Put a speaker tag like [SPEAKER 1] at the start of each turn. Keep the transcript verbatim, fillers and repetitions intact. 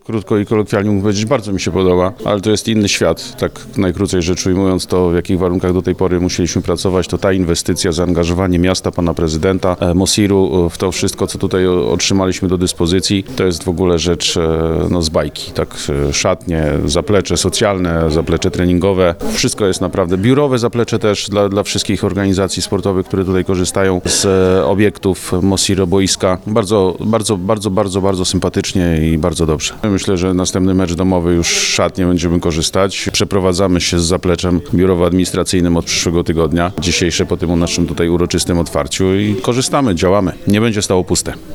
[SPEAKER 1] Krótko i kolokwialnie mógł powiedzieć, bardzo mi się podoba, ale to jest inny świat, tak najkrócej rzecz ujmując, to w jakich warunkach do tej pory musieliśmy pracować, to ta inwestycja, zaangażowanie miasta, pana prezydenta, Mosiru w to wszystko, co tutaj otrzymaliśmy do dyspozycji, to jest w ogóle rzecz no, z bajki, tak, szatnie, zaplecze socjalne, zaplecze treningowe, wszystko jest naprawdę, biurowe zaplecze też dla, dla wszystkich organizacji sportowych, które tutaj korzystają z obiektów Mosiru boiska, bardzo, bardzo, bardzo, bardzo, bardzo sympatycznie i bardzo dobrze. Myślę, że następny mecz domowy już szatnie będziemy korzystać. Przeprowadzamy się z zapleczem biurowo-administracyjnym od przyszłego tygodnia. Dzisiejsze po tym naszym tutaj uroczystym otwarciu i korzystamy, działamy. Nie będzie stało puste.